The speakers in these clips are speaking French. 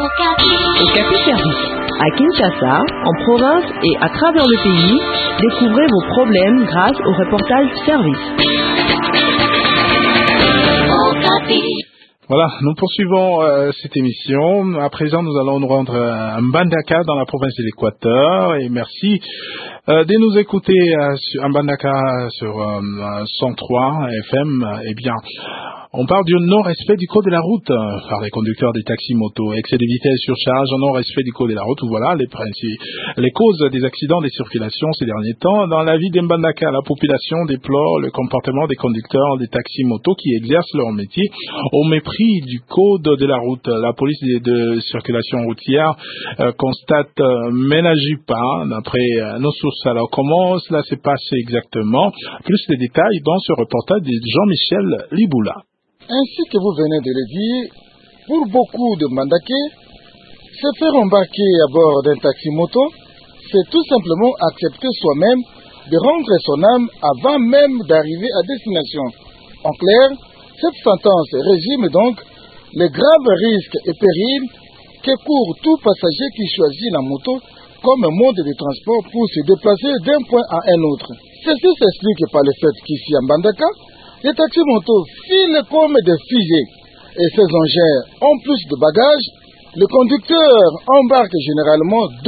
Okapi Service. À Kinshasa, en province et à travers le pays, découvrez vos problèmes grâce au reportage service. Voilà, nous poursuivons cette émission. À présent, nous allons nous rendre à Mbandaka dans la province de l'Équateur. Et merci de nous écouter à Mbandaka sur 103 FM. Eh bien, on parle du non-respect du code de la route par les conducteurs des taxis-motos. Excès de vitesse, surcharge, non-respect du code de la route. Voilà les causes des accidents de circulation ces derniers temps. Dans la vie d'Mbandaka, la population déplore le comportement des conducteurs des taxis-motos qui exercent leur métier au mépris du code de la route. La police de circulation routière constate mais n'agit pas d'après nos sources. Alors comment cela s'est passé exactement? Plus de détails dans ce reportage de Jean-Michel Liboula. Ainsi que vous venez de le dire, pour beaucoup de Mbandakais, se faire embarquer à bord d'un taxi-moto, c'est tout simplement accepter soi-même de rendre son âme avant même d'arriver à destination. En clair, cette sentence résume donc les graves risques et périls que court tout passager qui choisit la moto comme un mode de transport pour se déplacer d'un point à un autre. Ceci s'explique par le fait qu'ici à Mbandaka, les taxis-motos filent comme des fusées et ces engins ont plus de bagages. Le conducteur embarque généralement 2,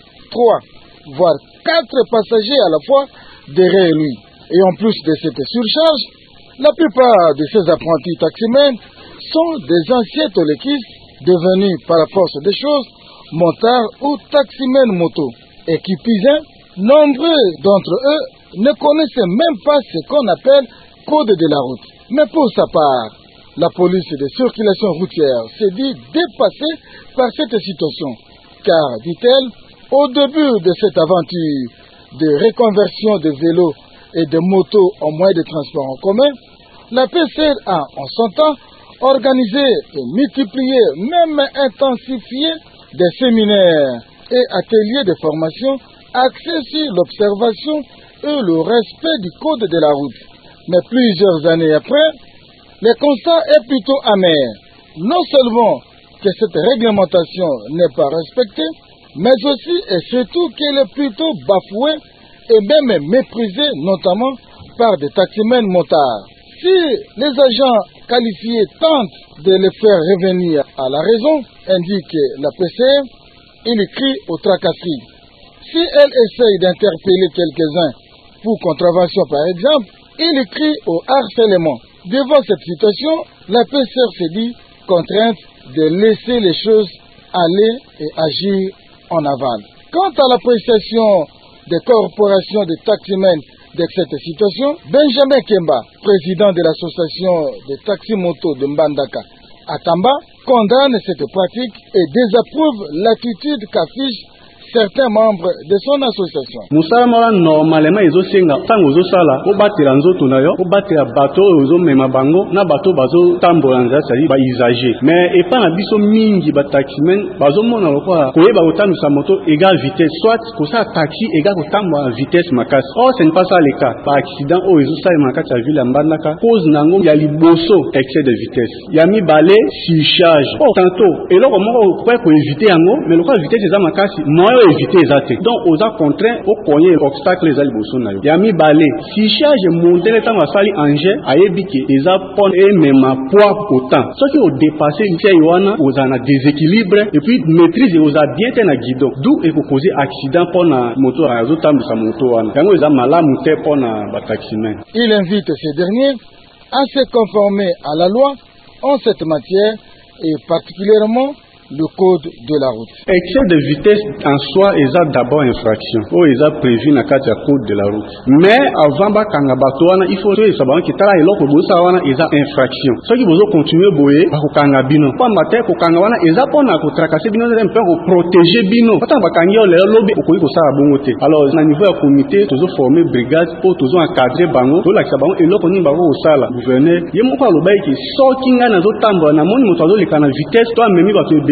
3, voire 4 passagers à la fois derrière lui. Et en plus de cette surcharge, la plupart de ces apprentis taximens sont des anciens toléquistes devenus par la force des choses motards ou taximens moto. Et qui plus nombreux d'entre eux ne connaissent même pas ce qu'on appelle code de la route. Mais pour sa part, la police de circulation routière s'est dit dépassée par cette situation. Car, dit-elle, au début de cette aventure de reconversion de vélos et de motos en moyens de transport en commun, la PCR a, en son temps, organisé et multiplié, même intensifié des séminaires et ateliers de formation axés sur l'observation et le respect du code de la route. Mais plusieurs années après, le constat est plutôt amer. Non seulement que cette réglementation n'est pas respectée, mais aussi et surtout qu'elle est plutôt bafouée et même méprisée, notamment par des taximens motards. Si les agents qualifiés tentent de les faire revenir à la raison, indique la PCR, il crie aux tracasseries. Si elle essaye d'interpeller quelques-uns pour contravention par exemple, il crie au harcèlement. Devant cette situation, la PCR s'est dit contrainte de laisser les choses aller et agir en aval. Quant à l'appréciation des corporations de taximens de cette situation, Benjamin Kemba, président de l'association des taxis-motos de Mbandaka à Tamba, condamne cette pratique et désapprouve l'attitude qu'affiche certains membres de son association. Musala normalement ezosenga tango zosala ko batela nzoto na yo ko batela bato ozo mema bango na bato bazo tambola nzasa ba usager mais et pas na biso mingi ba taximen bazo mona lokwa ko yeba kotamisa moto égal vitesse soit ko sa taxi égal ko tambola vitesse makasi. Oh ce n'est pas ça le cas. Par accident o ezosala makati ya ville Mbandaka cause nango ya liboso excès de vitesse. Ya mi balé surcharge. Oh tantôt eloko moko ko éviter yango mais lokwa vitesse eza makasi éviter ezate donc aux a contraint au cogner obstacle les aliboso na yo yami balé si charge monter tant asali engin ayebike eza pon et même poids autant ce qui au dépasser ntia yoana aux ana déséquilibre et puis maîtrise aux a bien ten na guidon d'où et pour causer accident pour na moto azo tambisa moto wana yango eza malamu te pour na ba taximen. Il invite ces derniers à se conformer à la loi en cette matière et particulièrement le code de la route. Excès de vitesse en soi est d'abord infraction. Ou est prévu dans le code de la route. Mais avant bakanga batoana, il faut que savoir que tala eloko bosa wana est infraction. Ce qui vous continuer boyer bakanga bino. Pas matin ko kanga wana est pona ko tracasser bino un peu ko protéger bino. Pata bakanga le lobby ko ko sala bongote. Alors na niveau ya comité toujours former brigade pour toujours encadrer bango. To la sabango eloko ni bako sala. Gouverneur yemo ko lobai ki so kinga na zo tamba na moni moto zo le kana vitesse to amemi ba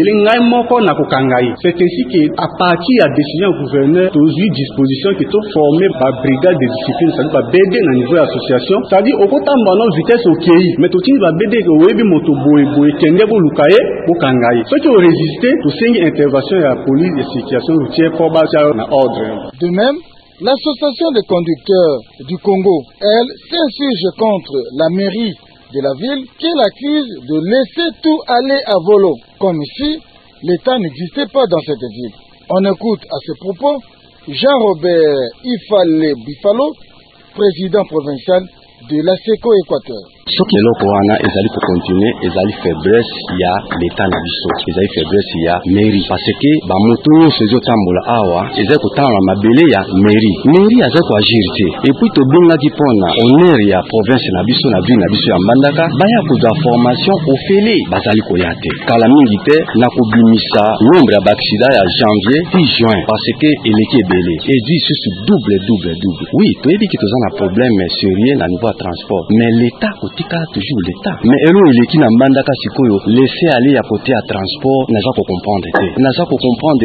ebele ngai moko na kokangai. C'est ainsi que à partir ya décision gouverneur tozui disposition que to former ba brigade de discipline, c'est-à-dire ba BD na niveau association, c'est-à-dire okotamba na vitesse okei, mais totini ba BD que oyebi moto boye kende ko lukaye ko kangai. Ce qui ont résisté to sengi intervention ya police et sécurité routière pour basa na ordre. De même, l'association des conducteurs du Congo, elle, s'insurge contre la mairie de la ville qui l'accuse de laisser tout aller à volo, comme si l'État n'existait pas dans cette ville. On écoute à ce propos Jean-Robert Ifale Bifalo, président provincial de la SECO Équateur. Ce qui est là pour Anna, ils allaient continuer, ils allaient faiblesse, il y a l'État na biso, ils allaient faiblesse, il y a mairie. Parce que, bah, moto, ces autres tambola, awa, ils allaient autant à ma belé, il y a mairie. Mairie, ils allaient quoi agir. Et puis, to binga qui pona, honneur, il y a province na biso, na ville na biso, ya Mbandaka, bah, il y a pour de la formation au félé, bah, ça allait koyate. Kalamingite, na kobimisa, nombre d'accidents à janvier, puis juin, parce que, il est belé. Et dit, c'est double. Oui, tu as dit que tu as un problème sérieux à niveau transport. Mais l'État, toujours l'État. Mais il est qui n'a Mbandaka sikoyo laisser aller à côté à transport n'a pas comprendre. N'a pas comprendre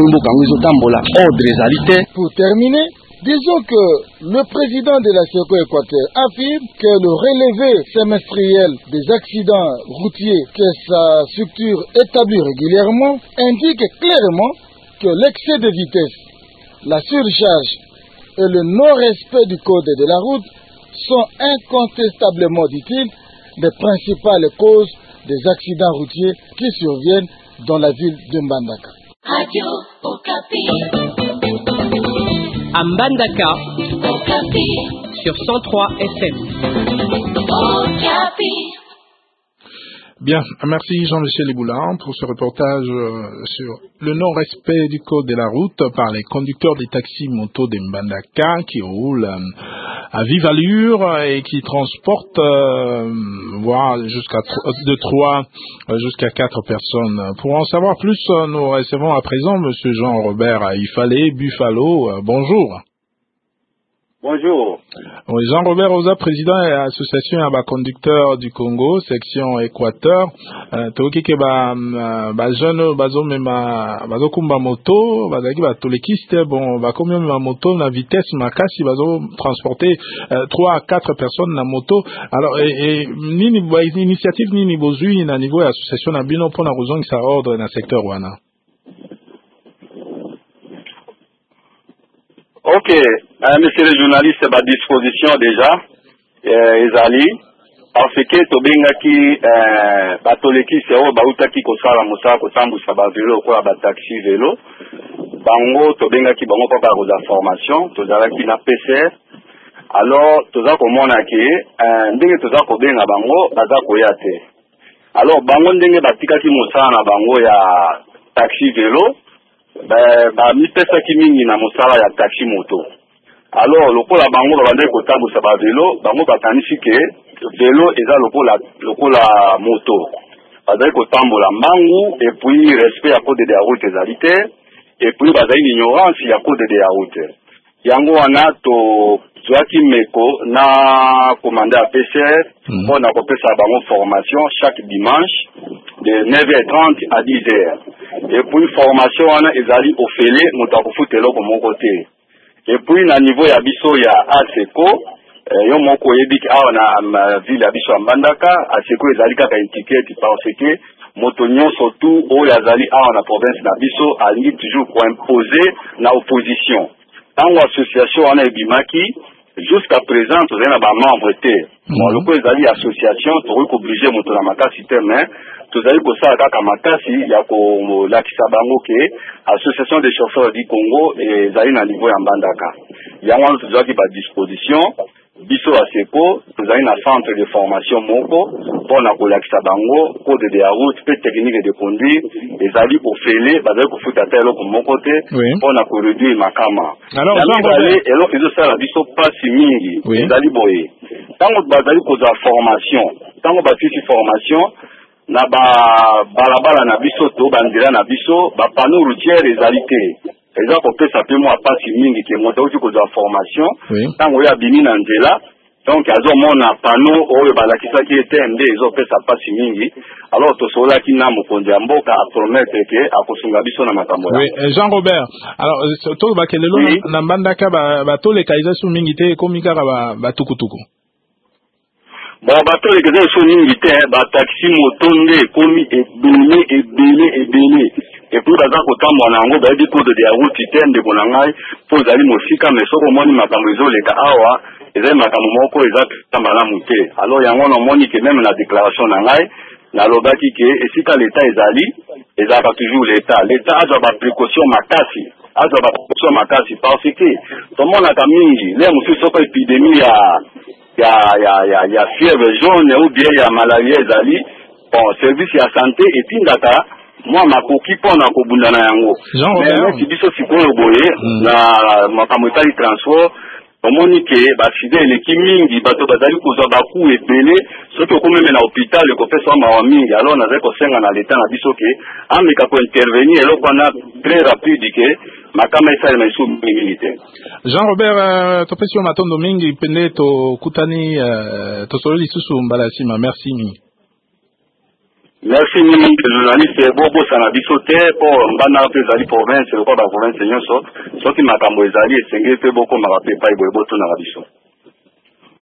ordre. Pour terminer, disons que le président de la SECO Équateur affirme que le relevé semestriel des accidents routiers que sa structure établit régulièrement indique clairement que l'excès de vitesse, la surcharge et le non-respect du code de la route sont incontestablement, dit-il, les principales causes des accidents routiers qui surviennent dans la ville de Mbandaka. Radio Okapi. À Mbandaka, Okapi. Sur 103 FM. Okapi. Bien, merci Jean-Michel Eboula pour ce reportage sur le non-respect du code de la route par les conducteurs des taxis motos de Mbandaka qui roulent à vive allure et qui transportent voire jusqu'à 4 personnes. Pour en savoir plus, nous recevons à présent Monsieur Jean-Robert Ifale Bufalo. Bonjour. Bonjour. Oui, Jean-Robert Oza, président de l'association à conducteurs du Congo, section Équateur. Toki ke ba jeune bazo mema bazo kumba moto, bazaki ba tolekiste bon ba komyo mema moto na vitesse makasi bazo transporter 3 à 4 personnes na moto. Alors et nini ba initiative nini bozui na niveau association na bino pona kozongisa ordre na secteur wana. Ok, monsieur le journaliste, à disposition déjà, Ezali, parce que Tobengaki, Batoleki, c'est au Bautaki Kosala Moussa, Kosambu Sabavelo, quoi, Bataxi Vélo, Bango, Tobengaki, Bango, Papa, aux informations, Tozalaki na PCR, alors, Toza Komonaki, Ndenge Toza Kobenga Bango, Baza Koyate. Alors, Bango Ndenge Batikaki Moussa na Bango ya taxi vélo, mi pesa ki mingi na mosala ya taxi moto. Alors lokola bango babande kotambusa ba vélo, bango bakanisi ke vélo eza lokola moto. Bazali kotambola mbangu et puis respect ya code de la route ezali te et puis bazali ignorance ya code de la route. Yango wana to zwaki meko na commandant à PCR pour na kopesa bango formation chaque dimanche de 9h30 à 10h. Et puis formation wana ezali ofele moto akufutela ko mon côté. Et puis na niveau ya biso ya ASECO yo moko yebiki awa na ville ya biso ya Mbandaka ASECO ezali kaka étiquette parce que moto nyonso tout oyo azali awa na province na biso alingi toujours pour imposer na opposition. Tango association wana ebimaki jusqu'à présent tozali na ba membre te. Bon loko ezali association tokoki obligé moto na makasi te mais tozali kosala kaka makasi ya kolakisa bango ke association des chauffeurs du Congo ezali na niveau ya Mbandaka. Yango wana tozalaki ba disposition biso ASECO tozali na centre de formation moko mpona kolakisa bango code de la route pe technique de conduire ezali ofele bazali kofuta te eloko moko te mpona koreduire makama. Alors eloko ezosala biso pasi mingi ezali boye ntango bazali kozwa formation ntango batisi formation na balabala na biso to banzela na biso ba panneau routière ezali te. Eza kopesa pe mwa pasi mingi ke moto uti kozwa formation tango ya bimi na nzela donc azomona panneau oyo balakisaki ete nde ezopesa pasi mingi alors tosolaki na mokonzi ya mboka apromettre ke akosunga biso na makambo ya. Oui, Jean Robert, alors to bakelelo oui. Na mbandaka batoleka izasu mingi te ekomi kaka batukutuku. Bon batoleka izasu mingi te bataxi moto nde ekomi ebele et puis baza kotambola nango bayebi code de la route te ndeko na ngai mpo ezali mosika mais soko omoni makambo ezoleka awa ezali makambo moko eza malamu te alors yango namoni ke même na déclaration na ngai nalobaki ke esika l'état ezalaka toujours l'état azwa baprécaution makasi parce que tomonaka mingi le mosusu soko épidémie ya fièvre jaune ou bien ya malaria ezali bon service ya santé etindaka moi makoki mpona kobundana yango mais biso sikoyo boye na makambo etali transport omoni ke basida eleki mingi bato bazali kozwa baku ebele soki okomeme na hôpital ekopesa mawa mingi alors nazali kosenga na leta na biso ke ameka kointervenir eloko wana très rapide ke makama esalema isu mingi te. Jean Robert topesi yo matondo mingi pende tokutani tosolo lisusu mbala nsima merci mingi. Merci mingi journaliste bobo sana biso te po mbana pe ezali province lokwa ba province nyonso soki makambo ezali esengeli pe boko maka pe pai boye botuna biso.